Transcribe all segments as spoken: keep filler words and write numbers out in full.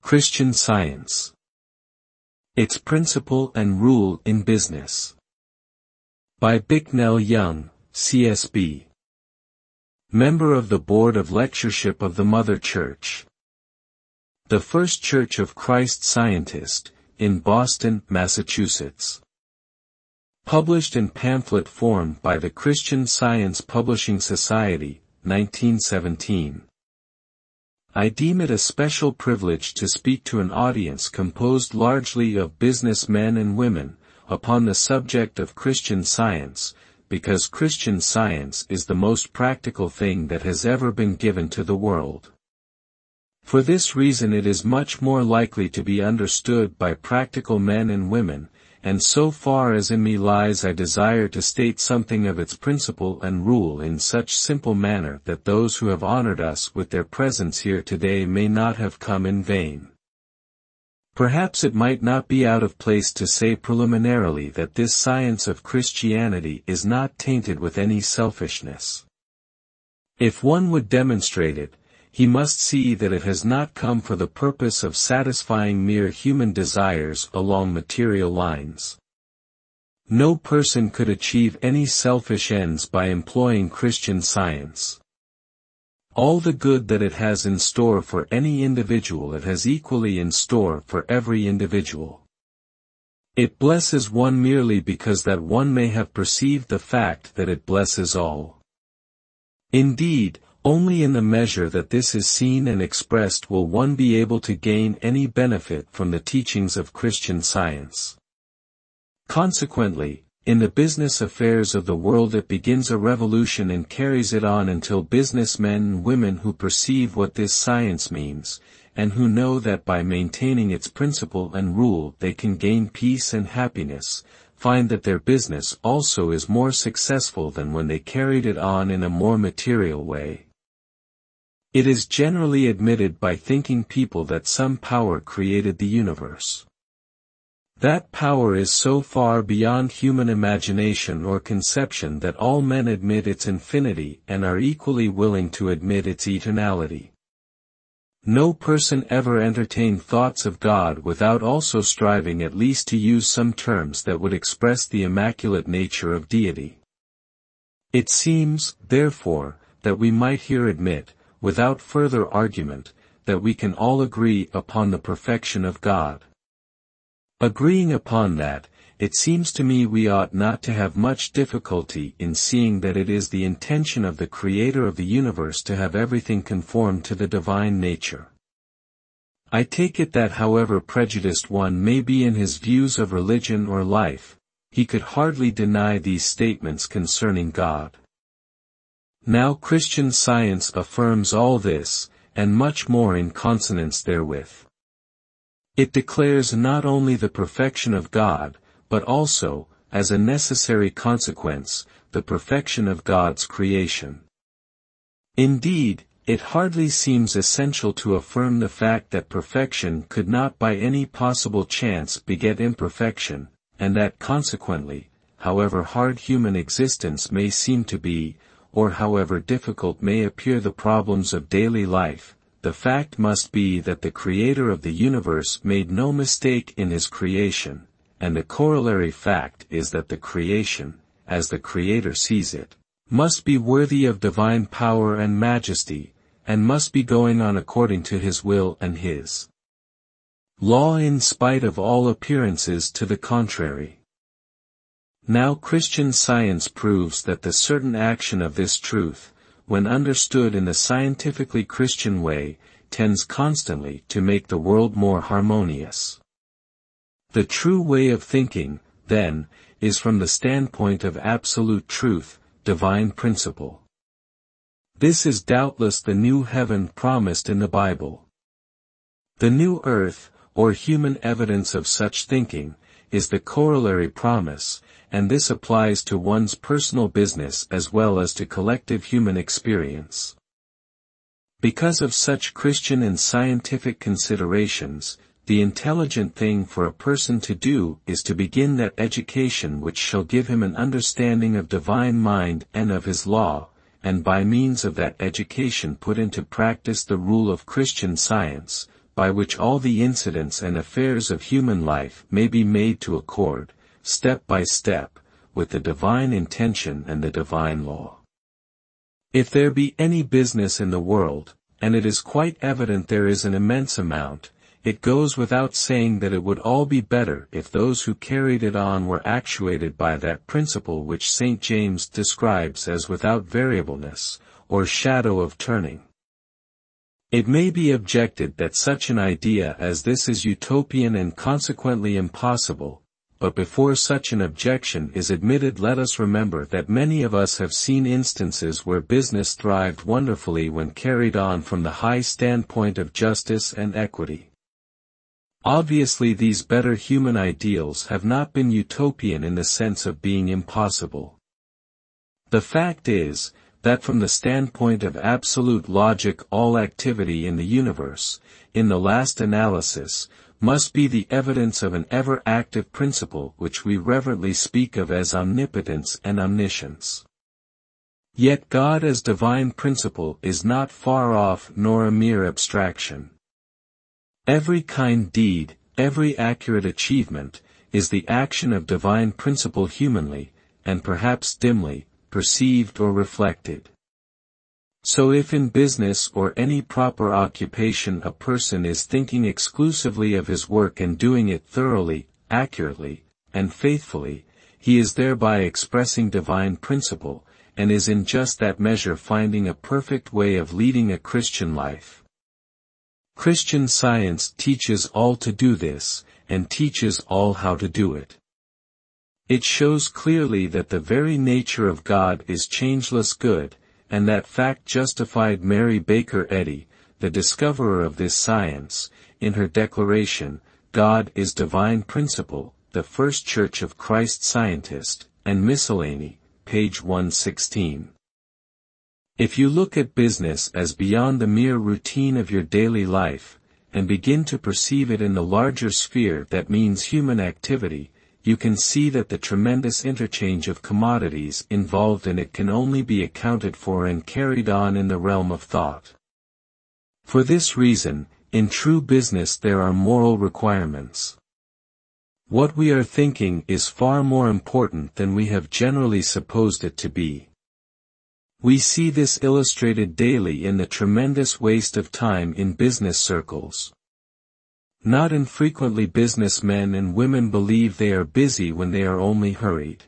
Christian Science. Its Principle and Rule in Business. By Bicknell Young, C S B. Member of the Board of Lectureship of the Mother Church. The First Church of Christ Scientist, in Boston, Massachusetts. Published in pamphlet form by the Christian Science Publishing Society, nineteen seventeen. I deem it a special privilege to speak to an audience composed largely of businessmen and women, upon the subject of Christian Science, because Christian Science is the most practical thing that has ever been given to the world. For this reason it is much more likely to be understood by practical men and women, and so far as in me lies I desire to state something of its principle and rule in such simple manner that those who have honored us with their presence here today may not have come in vain. Perhaps it might not be out of place to say preliminarily that this science of Christianity is not tainted with any selfishness. If one would demonstrate it, he must see that it has not come for the purpose of satisfying mere human desires along material lines. No person could achieve any selfish ends by employing Christian Science. All the good that it has in store for any individual it has equally in store for every individual. It blesses one merely because that one may have perceived the fact that it blesses all. Indeed, only in the measure that this is seen and expressed will one be able to gain any benefit from the teachings of Christian Science. Consequently, in the business affairs of the world it begins a revolution and carries it on until businessmen and women who perceive what this science means, and who know that by maintaining its principle and rule they can gain peace and happiness, find that their business also is more successful than when they carried it on in a more material way. It is generally admitted by thinking people that some power created the universe. That power is so far beyond human imagination or conception that all men admit its infinity and are equally willing to admit its eternality. No person ever entertained thoughts of God without also striving at least to use some terms that would express the immaculate nature of deity. It seems, therefore, that we might here admit, without further argument, that we can all agree upon the perfection of God. Agreeing upon that, it seems to me we ought not to have much difficulty in seeing that it is the intention of the Creator of the universe to have everything conform to the divine nature. I take it that however prejudiced one may be in his views of religion or life, he could hardly deny these statements concerning God. Now Christian Science affirms all this, and much more in consonance therewith. It declares not only the perfection of God, but also, as a necessary consequence, the perfection of God's creation. Indeed, it hardly seems essential to affirm the fact that perfection could not by any possible chance beget imperfection, and that consequently, however hard human existence may seem to be, or however difficult may appear the problems of daily life, the fact must be that the Creator of the universe made no mistake in his creation, and the corollary fact is that the creation, as the Creator sees it, must be worthy of divine power and majesty, and must be going on according to his will and his law in spite of all appearances to the contrary. Now Christian Science proves that the certain action of this truth, when understood in the scientifically Christian way, tends constantly to make the world more harmonious. The true way of thinking, then, is from the standpoint of absolute truth, divine principle. This is doubtless the new heaven promised in the Bible. The new earth, or human evidence of such thinking, is the corollary promise, and this applies to one's personal business as well as to collective human experience. Because of such Christian and scientific considerations, the intelligent thing for a person to do is to begin that education which shall give him an understanding of divine mind and of his law, and by means of that education put into practice the rule of Christian Science, by which all the incidents and affairs of human life may be made to accord, step by step, with the divine intention and the divine law. If there be any business in the world, and it is quite evident there is an immense amount, it goes without saying that it would all be better if those who carried it on were actuated by that principle which Saint James describes as without variableness, or shadow of turning. It may be objected that such an idea as this is utopian and consequently impossible, but before such an objection is admitted, let us remember that many of us have seen instances where business thrived wonderfully when carried on from the high standpoint of justice and equity. Obviously, these better human ideals have not been utopian in the sense of being impossible. The fact is, that from the standpoint of absolute logic all activity in the universe, in the last analysis, must be the evidence of an ever-active principle which we reverently speak of as omnipotence and omniscience. Yet God as divine principle is not far off nor a mere abstraction. Every kind deed, every accurate achievement, is the action of divine principle humanly, and perhaps dimly, perceived or reflected. So if in business or any proper occupation a person is thinking exclusively of his work and doing it thoroughly, accurately, and faithfully, he is thereby expressing divine principle, and is in just that measure finding a perfect way of leading a Christian life. Christian Science teaches all to do this, and teaches all how to do it. It shows clearly that the very nature of God is changeless good, and that fact justified Mary Baker Eddy, the discoverer of this science, in her declaration, God is Divine Principle, the First Church of Christ Scientist, and Miscellany, page one sixteen. If you look at business as beyond the mere routine of your daily life, and begin to perceive it in the larger sphere that means human activity, you can see that the tremendous interchange of commodities involved in it can only be accounted for and carried on in the realm of thought. For this reason, in true business there are moral requirements. What we are thinking is far more important than we have generally supposed it to be. We see this illustrated daily in the tremendous waste of time in business circles. Not infrequently businessmen and women believe they are busy when they are only hurried.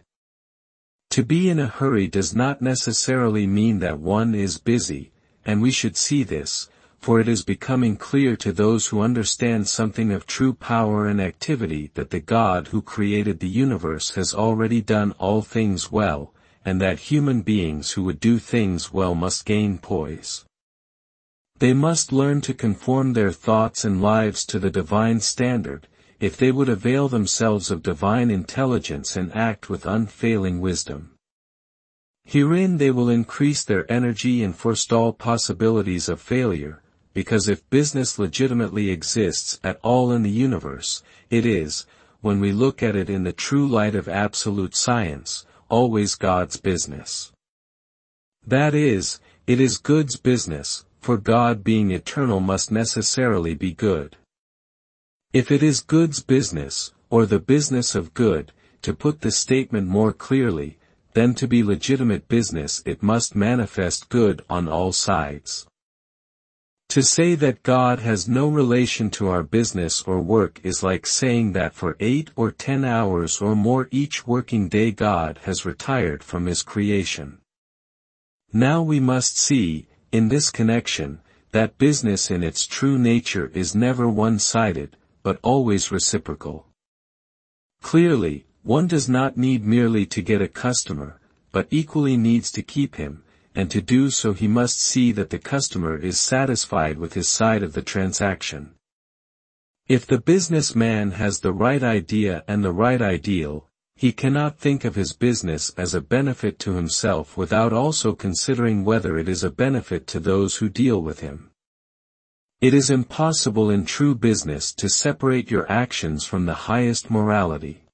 To be in a hurry does not necessarily mean that one is busy, and we should see this, for it is becoming clear to those who understand something of true power and activity that the God who created the universe has already done all things well, and that human beings who would do things well must gain poise. They must learn to conform their thoughts and lives to the divine standard, if they would avail themselves of divine intelligence and act with unfailing wisdom. Herein they will increase their energy and forestall possibilities of failure, because if business legitimately exists at all in the universe, it is, when we look at it in the true light of absolute science, always God's business. That is, it is God's business, for God being eternal must necessarily be good. If it is God's business, or the business of good, to put the statement more clearly, then to be legitimate business it must manifest good on all sides. To say that God has no relation to our business or work is like saying that for eight or ten hours or more each working day God has retired from his creation. Now we must see, in this connection, that business in its true nature is never one-sided, but always reciprocal. Clearly, one does not need merely to get a customer, but equally needs to keep him, and to do so he must see that the customer is satisfied with his side of the transaction. If the businessman has the right idea and the right ideal, he cannot think of his business as a benefit to himself without also considering whether it is a benefit to those who deal with him. It is impossible in true business to separate your actions from the highest morality.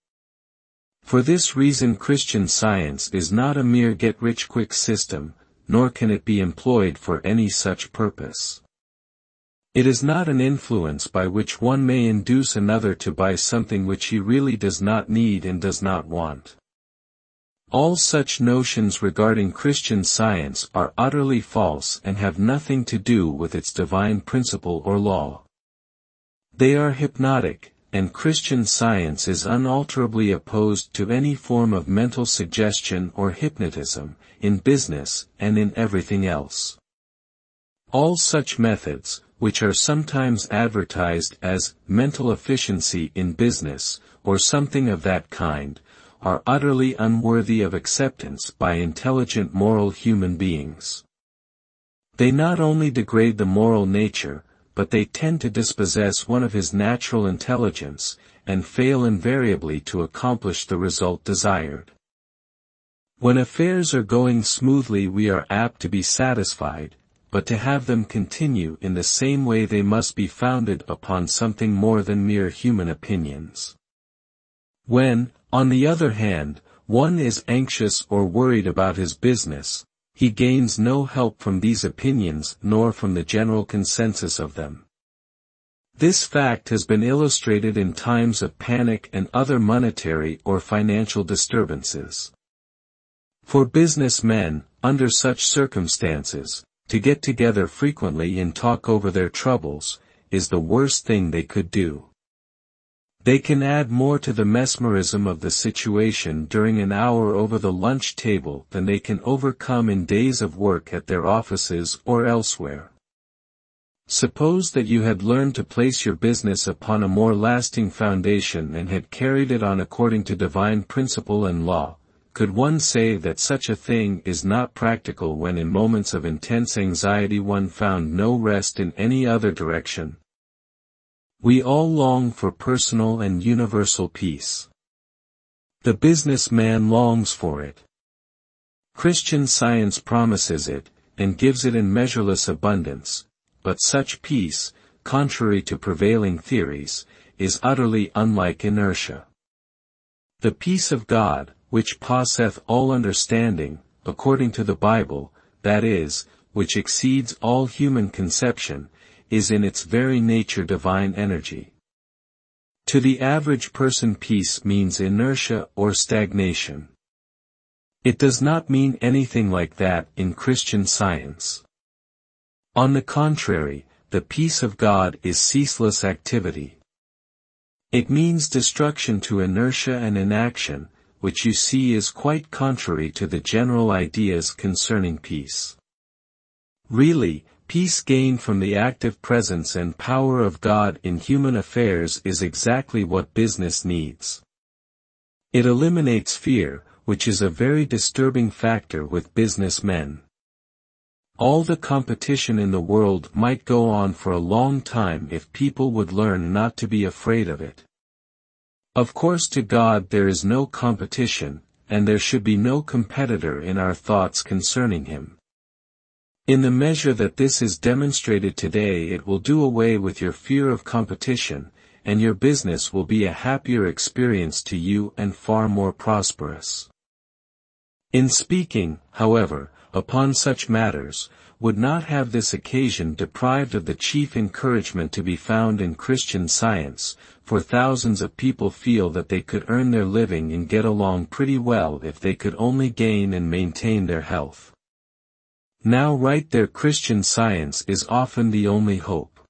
For this reason Christian Science is not a mere get-rich-quick system, nor can it be employed for any such purpose. It is not an influence by which one may induce another to buy something which he really does not need and does not want. All such notions regarding Christian Science are utterly false and have nothing to do with its divine principle or law. They are hypnotic, and Christian Science is unalterably opposed to any form of mental suggestion or hypnotism, in business and in everything else. All such methods, which are sometimes advertised as mental efficiency in business, or something of that kind, are utterly unworthy of acceptance by intelligent moral human beings. They not only degrade the moral nature, but they tend to dispossess one of his natural intelligence, and fail invariably to accomplish the result desired. When affairs are going smoothly we are apt to be satisfied, but to have them continue in the same way they must be founded upon something more than mere human opinions. When, on the other hand, one is anxious or worried about his business, he gains no help from these opinions nor from the general consensus of them. This fact has been illustrated in times of panic and other monetary or financial disturbances. For business men, under such circumstances, to get together frequently and talk over their troubles, is the worst thing they could do. They can add more to the mesmerism of the situation during an hour over the lunch table than they can overcome in days of work at their offices or elsewhere. Suppose that you had learned to place your business upon a more lasting foundation and had carried it on according to divine principle and law, could one say that such a thing is not practical when in moments of intense anxiety one found no rest in any other direction? We all long for personal and universal peace. The businessman longs for it. Christian Science promises it, and gives it in measureless abundance, but such peace, contrary to prevailing theories, is utterly unlike inertia. The peace of God, which passeth all understanding, according to the Bible, that is, which exceeds all human conception, is in its very nature divine energy. To the average person peace means inertia or stagnation. It does not mean anything like that in Christian Science. On the contrary, the peace of God is ceaseless activity. It means destruction to inertia and inaction, which you see is quite contrary to the general ideas concerning peace. Really, peace gained from the active presence and power of God in human affairs is exactly what business needs. It eliminates fear, which is a very disturbing factor with business men. All the competition in the world might go on for a long time if people would learn not to be afraid of it. Of course, to God there is no competition, and there should be no competitor in our thoughts concerning him. In the measure that this is demonstrated today, it will do away with your fear of competition, and your business will be a happier experience to you and far more prosperous. In speaking, however, upon such matters, would not have this occasion deprived of the chief encouragement to be found in Christian Science, for thousands of people feel that they could earn their living and get along pretty well if they could only gain and maintain their health. Now right there, Christian Science is often the only hope.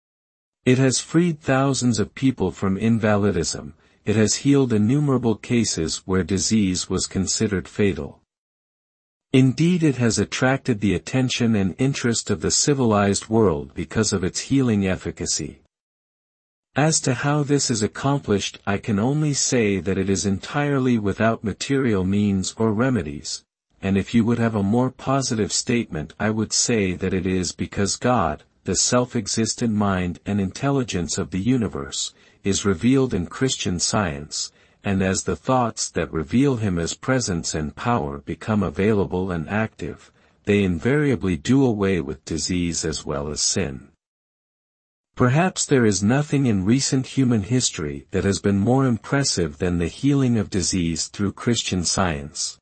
It has freed thousands of people from invalidism, it has healed innumerable cases where disease was considered fatal. Indeed, it has attracted the attention and interest of the civilized world because of its healing efficacy. As to how this is accomplished, I can only say that it is entirely without material means or remedies. And if you would have a more positive statement, I would say that it is because God, the self-existent mind and intelligence of the universe, is revealed in Christian Science, and as the thoughts that reveal him as presence and power become available and active, they invariably do away with disease as well as sin. Perhaps there is nothing in recent human history that has been more impressive than the healing of disease through Christian Science.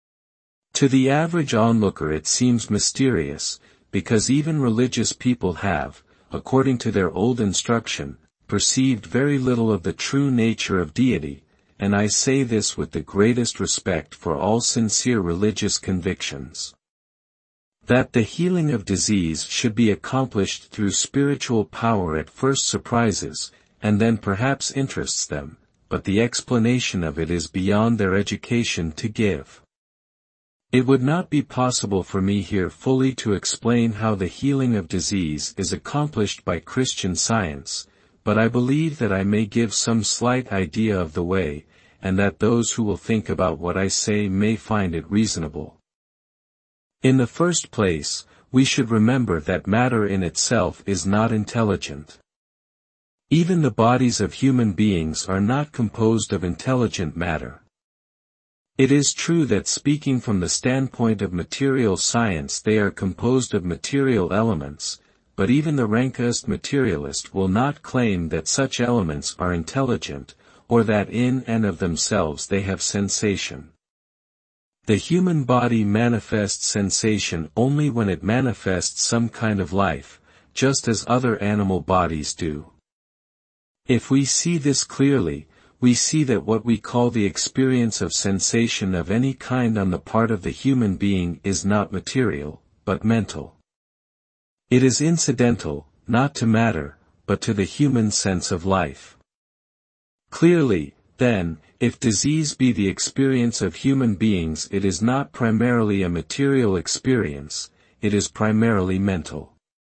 To the average onlooker it seems mysterious, because even religious people have, according to their old instruction, perceived very little of the true nature of deity, and I say this with the greatest respect for all sincere religious convictions. That the healing of disease should be accomplished through spiritual power at first surprises, and then perhaps interests them, but the explanation of it is beyond their education to give. It would not be possible for me here fully to explain how the healing of disease is accomplished by Christian Science, but I believe that I may give some slight idea of the way, and that those who will think about what I say may find it reasonable. In the first place, we should remember that matter in itself is not intelligent. Even the bodies of human beings are not composed of intelligent matter. It is true that speaking from the standpoint of material science they are composed of material elements, but even the rankest materialist will not claim that such elements are intelligent, or that in and of themselves they have sensation. The human body manifests sensation only when it manifests some kind of life, just as other animal bodies do. If we see this clearly, we see that what we call the experience of sensation of any kind on the part of the human being is not material, but mental. It is incidental, not to matter, but to the human sense of life. Clearly, then, if disease be the experience of human beings, it is not primarily a material experience, it is primarily mental.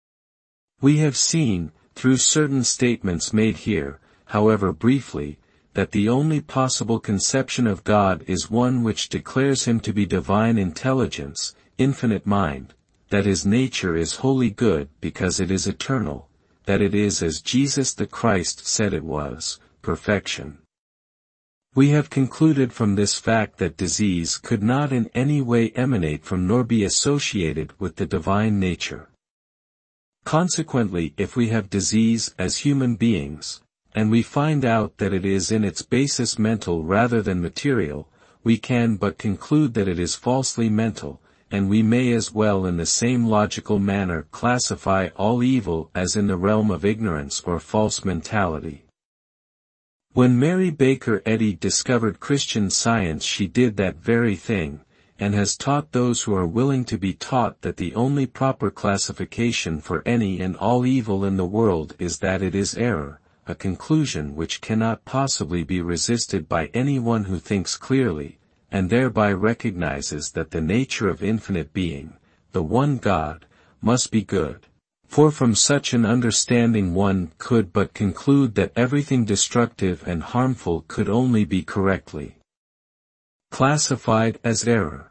We have seen, through certain statements made here, however briefly, that the only possible conception of God is one which declares him to be divine intelligence, infinite mind, that his nature is wholly good because it is eternal, that it is as Jesus the Christ said it was, perfection. We have concluded from this fact that disease could not in any way emanate from nor be associated with the divine nature. Consequently, if we have disease as human beings, and we find out that it is in its basis mental rather than material, we can but conclude that it is falsely mental, and we may as well in the same logical manner classify all evil as in the realm of ignorance or false mentality. When Mary Baker Eddy discovered Christian Science, she did that very thing, and has taught those who are willing to be taught that the only proper classification for any and all evil in the world is that it is error, a conclusion which cannot possibly be resisted by anyone who thinks clearly, and thereby recognizes that the nature of infinite being, the one God, must be good. For from such an understanding one could but conclude that everything destructive and harmful could only be correctly classified as error.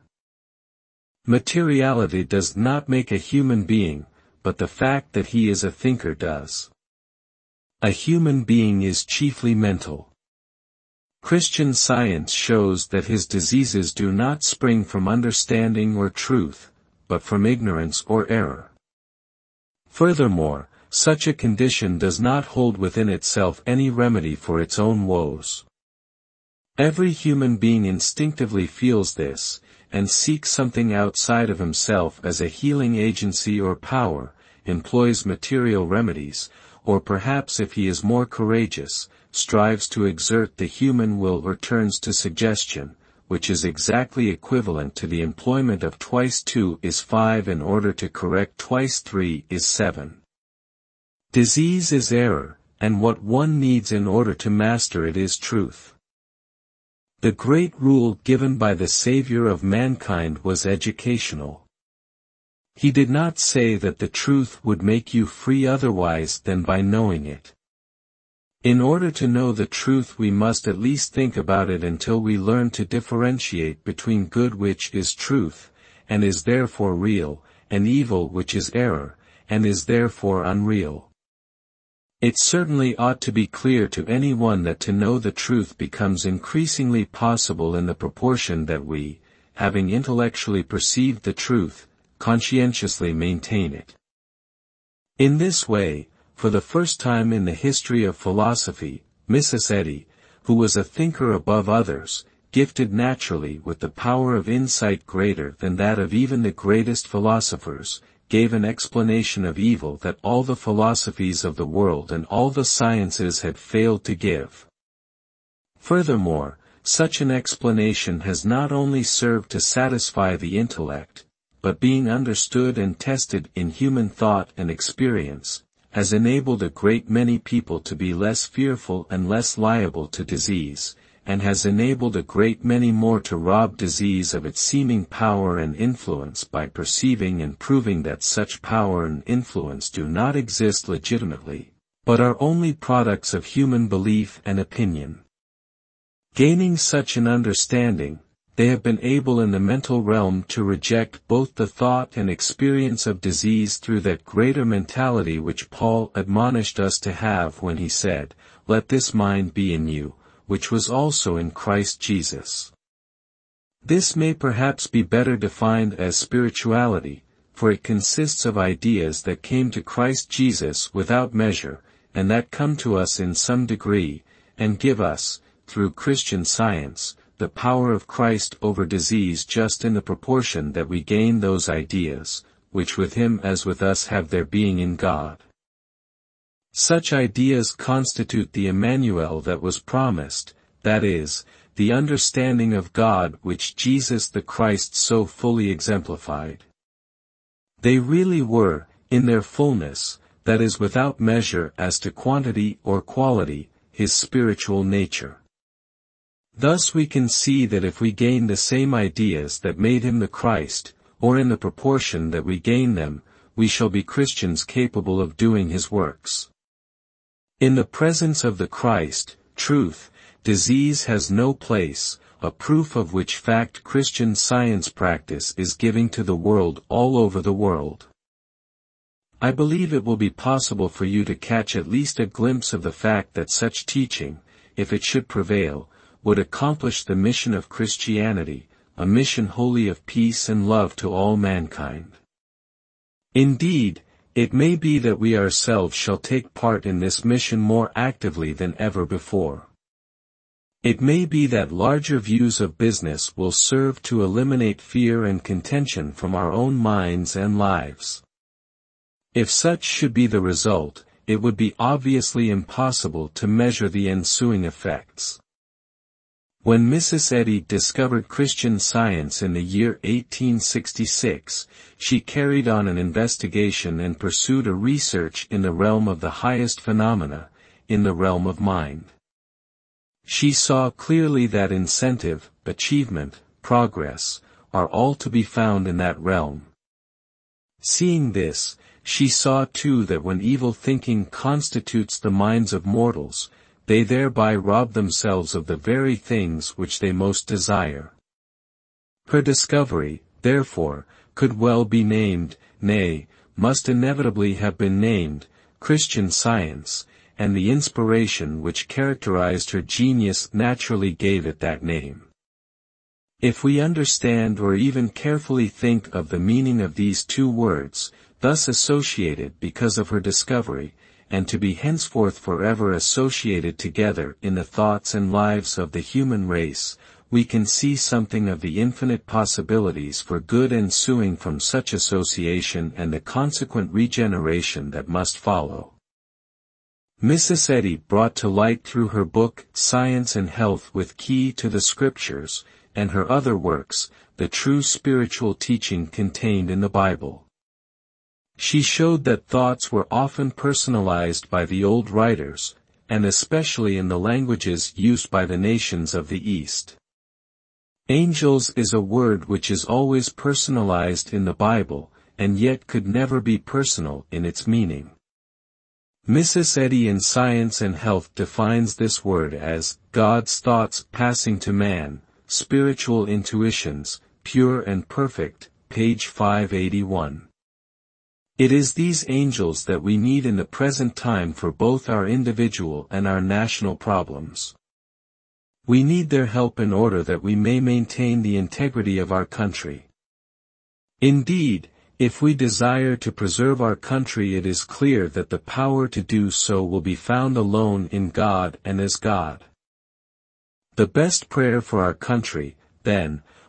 Materiality does not make a human being, but the fact that he is a thinker does. A human being is chiefly mental. Christian Science shows that his diseases do not spring from understanding or truth, but from ignorance or error. Furthermore, such a condition does not hold within itself any remedy for its own woes. Every human being instinctively feels this, and seeks something outside of himself as a healing agency or power, employs material remedies, or perhaps if he is more courageous, strives to exert the human will or turns to suggestion, which is exactly equivalent to the employment of twice two is five in order to correct twice three is seven. Disease is error, and what one needs in order to master it is truth. The great rule given by the Savior of mankind was educational. He did not say that the truth would make you free otherwise than by knowing it. In order to know the truth we must at least think about it until we learn to differentiate between good which is truth, and is therefore real, and evil which is error, and is therefore unreal. It certainly ought to be clear to anyone that to know the truth becomes increasingly possible in the proportion that we, having intellectually perceived the truth, conscientiously maintain it. In this way, for the first time in the history of philosophy, Missus Eddy, who was a thinker above others, gifted naturally with the power of insight greater than that of even the greatest philosophers, gave an explanation of evil that all the philosophies of the world and all the sciences had failed to give. Furthermore, such an explanation has not only served to satisfy the intellect, but being understood and tested in human thought and experience, has enabled a great many people to be less fearful and less liable to disease, and has enabled a great many more to rob disease of its seeming power and influence by perceiving and proving that such power and influence do not exist legitimately, but are only products of human belief and opinion. Gaining such an understanding, they have been able in the mental realm to reject both the thought and experience of disease through that greater mentality which Paul admonished us to have when he said, "Let this mind be in you, which was also in Christ Jesus." This may perhaps be better defined as spirituality, for it consists of ideas that came to Christ Jesus without measure, and that come to us in some degree, and give us, through Christian Science, the power of Christ over disease just in the proportion that we gain those ideas, which with him as with us have their being in God. Such ideas constitute the Emmanuel that was promised, that is, the understanding of God which Jesus the Christ so fully exemplified. They really were, in their fullness, that is without measure as to quantity or quality, his spiritual nature. Thus we can see that if we gain the same ideas that made him the Christ, or in the proportion that we gain them, we shall be Christians capable of doing his works. In the presence of the Christ, truth, disease has no place, a proof of which fact Christian Science practice is giving to the world all over the world. I believe it will be possible for you to catch at least a glimpse of the fact that such teaching, if it should prevail, would accomplish the mission of Christianity, a mission wholly of peace and love to all mankind. Indeed, it may be that we ourselves shall take part in this mission more actively than ever before. It may be that larger views of business will serve to eliminate fear and contention from our own minds and lives. If such should be the result, it would be obviously impossible to measure the ensuing effects. When Missus Eddy discovered Christian Science in the year eighteen sixty-six, she carried on an investigation and pursued a research in the realm of the highest phenomena, in the realm of mind. She saw clearly that incentive, achievement, progress, are all to be found in that realm. Seeing this, she saw too that when evil thinking constitutes the minds of mortals, they thereby rob themselves of the very things which they most desire. Her discovery, therefore, could well be named, nay, must inevitably have been named, Christian Science, and the inspiration which characterized her genius naturally gave it that name. If we understand or even carefully think of the meaning of these two words, thus associated because of her discovery, and to be henceforth forever associated together in the thoughts and lives of the human race, we can see something of the infinite possibilities for good ensuing from such association and the consequent regeneration that must follow. Missus Eddy brought to light through her book Science and Health with Key to the Scriptures, and her other works, the true spiritual teaching contained in the Bible. She showed that thoughts were often personalized by the old writers, and especially in the languages used by the nations of the East. Angels is a word which is always personalized in the Bible, and yet could never be personal in its meaning. Missus Eddy in Science and Health defines this word as God's thoughts passing to man, spiritual intuitions, pure and perfect, page five eighty-one. It is these angels that we need in the present time for both our individual and our national problems. We need their help in order that we may maintain the integrity of our country. Indeed, if we desire to preserve our country, it is clear that the power to do so will be found alone in God and as God. The best prayer for our country, then,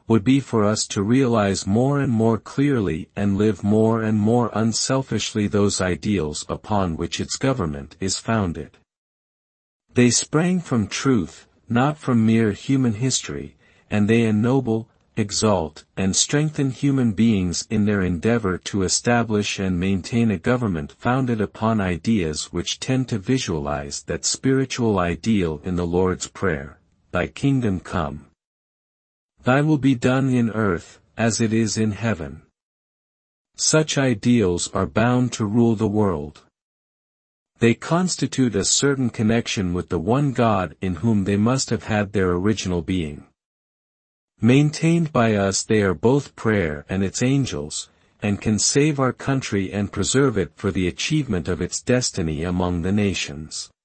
would be for us to realize more and more clearly and live more and more unselfishly those ideals upon which its government is founded. They sprang from truth, not from mere human history, and they ennoble, exalt, and strengthen human beings in their endeavor to establish and maintain a government founded upon ideas which tend to visualize that spiritual ideal in the Lord's Prayer, "Thy kingdom come. Thy will be done in earth, as it is in heaven." Such ideals are bound to rule the world. They constitute a certain connection with the one God in whom they must have had their original being. Maintained by us they are both prayer and its angels, and can save our country and preserve it for the achievement of its destiny among the nations.